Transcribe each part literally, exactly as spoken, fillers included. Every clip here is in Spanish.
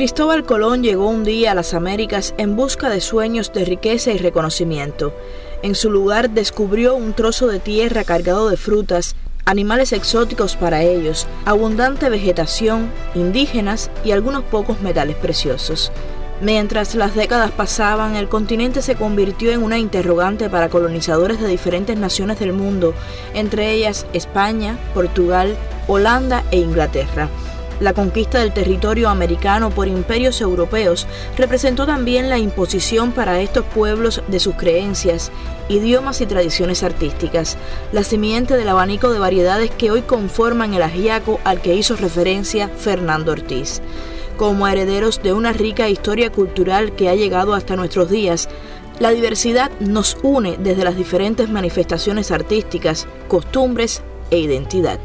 Cristóbal Colón llegó un día a las Américas en busca de sueños de riqueza y reconocimiento. En su lugar descubrió un trozo de tierra cargado de frutas, animales exóticos para ellos, abundante vegetación, indígenas y algunos pocos metales preciosos. Mientras las décadas pasaban, el continente se convirtió en una interrogante para colonizadores de diferentes naciones del mundo, entre ellas España, Portugal, Holanda e Inglaterra. La conquista del territorio americano por imperios europeos representó también la imposición para estos pueblos de sus creencias, idiomas y tradiciones artísticas, la simiente del abanico de variedades que hoy conforman el ajiaco al que hizo referencia Fernando Ortiz. Como herederos de una rica historia cultural que ha llegado hasta nuestros días, la diversidad nos une desde las diferentes manifestaciones artísticas, costumbres e identidad.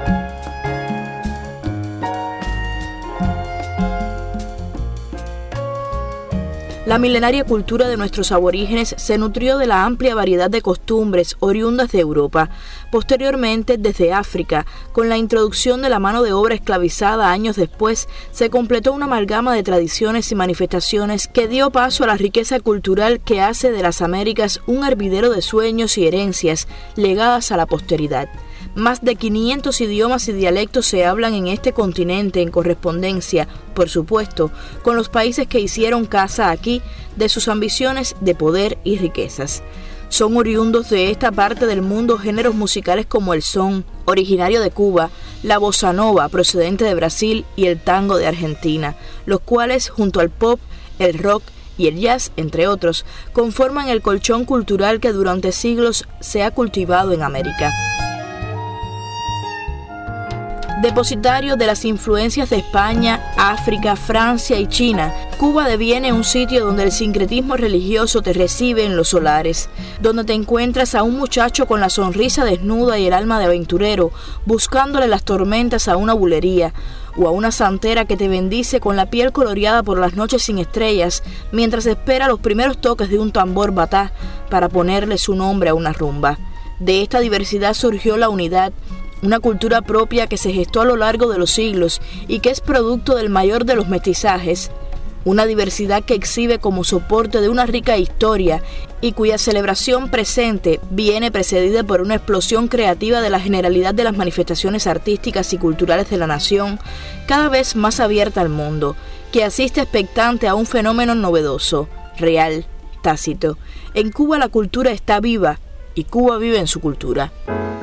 La milenaria cultura de nuestros aborígenes se nutrió de la amplia variedad de costumbres oriundas de Europa, posteriormente desde África. Con la introducción de la mano de obra esclavizada años después, se completó una amalgama de tradiciones y manifestaciones que dio paso a la riqueza cultural que hace de las Américas un hervidero de sueños y herencias legadas a la posteridad. Más de quinientos idiomas y dialectos se hablan en este continente en correspondencia, por supuesto, con los países que hicieron casa aquí de sus ambiciones de poder y riquezas. Son oriundos de esta parte del mundo géneros musicales como el son, originario de Cuba, la bossa nova, procedente de Brasil, y el tango de Argentina, los cuales, junto al pop, el rock y el jazz, entre otros, conforman el colchón cultural que durante siglos se ha cultivado en América. Depositario de las influencias de España, África, Francia y China, Cuba deviene un sitio donde el sincretismo religioso te recibe en los solares, donde te encuentras a un muchacho con la sonrisa desnuda y el alma de aventurero, buscándole las tormentas a una bulería, o a una santera que te bendice con la piel coloreada por las noches sin estrellas, mientras espera los primeros toques de un tambor batá para ponerle su nombre a una rumba. De esta diversidad surgió la unidad, una cultura propia que se gestó a lo largo de los siglos y que es producto del mayor de los mestizajes, una diversidad que exhibe como soporte de una rica historia y cuya celebración presente viene precedida por una explosión creativa de la generalidad de las manifestaciones artísticas y culturales de la nación, cada vez más abierta al mundo, que asiste expectante a un fenómeno novedoso, real, tácito. En Cuba la cultura está viva y Cuba vive en su cultura.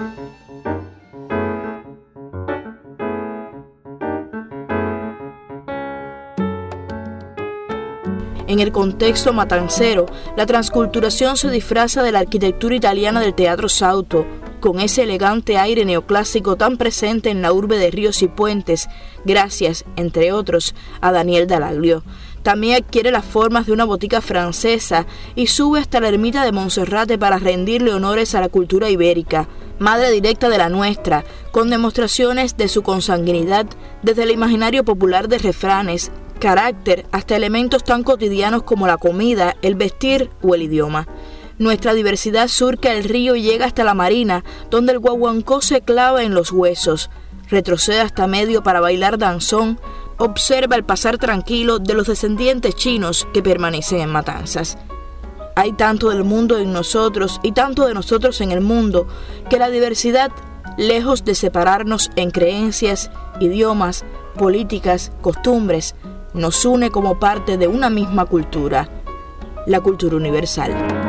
En el contexto matancero, la transculturación se disfraza de la arquitectura italiana del Teatro Sauto, con ese elegante aire neoclásico tan presente en la urbe de ríos y puentes, gracias, entre otros, a Daniel Dalaglio. También adquiere las formas de una botica francesa y sube hasta la ermita de Monserrate para rendirle honores a la cultura ibérica, madre directa de la nuestra, con demostraciones de su consanguinidad desde el imaginario popular de refranes, carácter hasta elementos tan cotidianos como la comida, el vestir o el idioma. Nuestra diversidad surca el río y llega hasta la marina, donde el guaguancó se clava en los huesos, retrocede hasta medio para bailar danzón, observa el pasar tranquilo de los descendientes chinos que permanecen en Matanzas. Hay tanto del mundo en nosotros y tanto de nosotros en el mundo, que la diversidad, lejos de separarnos en creencias, idiomas, políticas, costumbres, nos une como parte de una misma cultura, la cultura universal.